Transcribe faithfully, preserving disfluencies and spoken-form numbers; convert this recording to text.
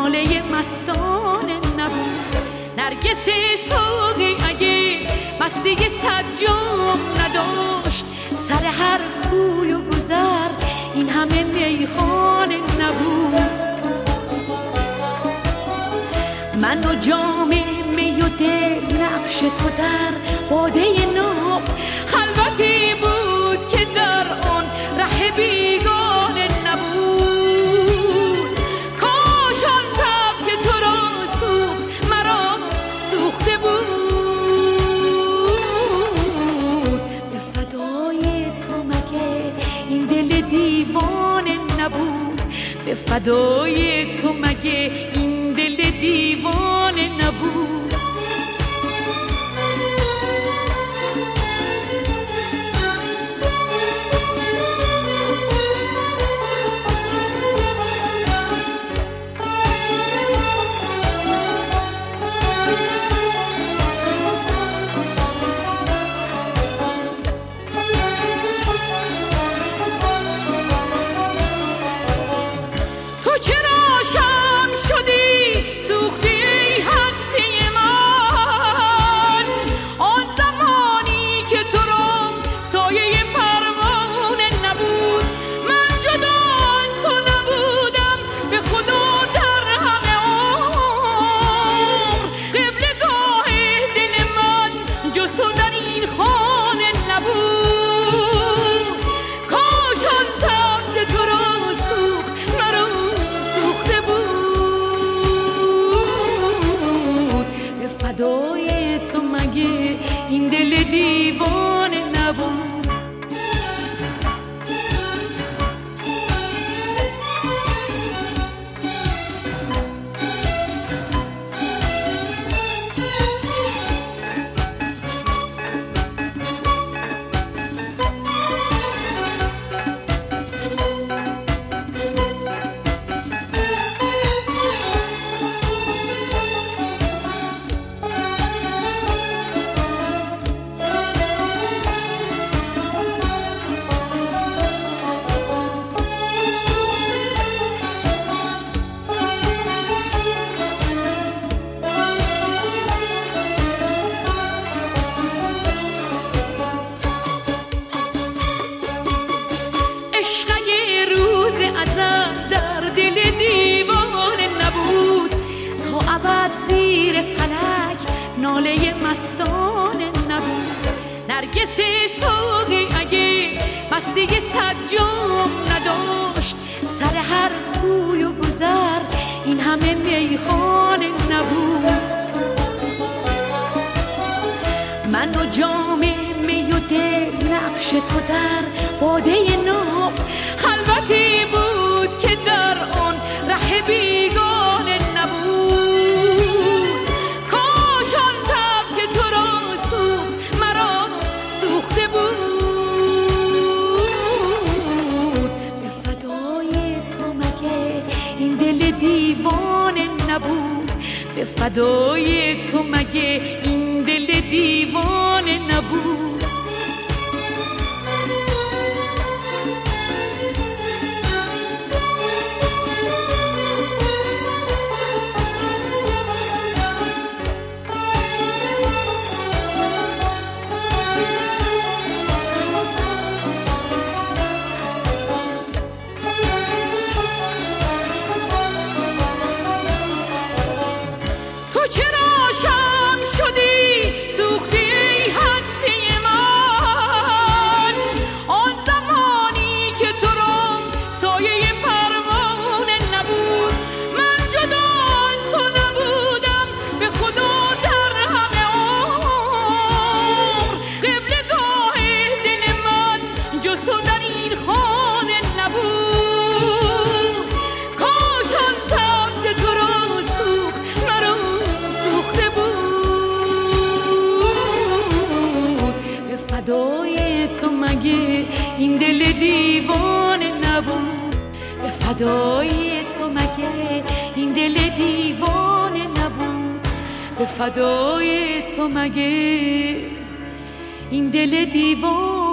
ناله مستانه نبود. نرگس ساقی اگه مستی صد جام نداشت، سر هر کوی و گذر این همه میخانه نبود. من و جام می و دل نقش تو در باده ناب، خلوتی بود که در آن ره بیگانه نبود. کاش آن تب که تو را سوخت مرا سوخته بود. به فدای تو مگه این دل دیوانه نبود؟ به فدای تو مگه این دل دیوانه نبود؟ فدای تو مگه این دل دیوانه نبود؟ ناله مستانه نبود. نرگس ساقی اگه مستی صد جام نداشت، سر هر کوی و گذر این همه میخانه نبود. من و جام می و دل نقش تو در باده ناب، خلوتی بود که در آن ره بیگانه نبود. دیوانه نبود؟ به فدای تو مگه این دل دیوانه نبود؟ فدای تو مگه این دل دیوانه نبود؟ به فدای تو مگه این دل دیوانه نبود؟ به فدای تو مگه این دل دیوانه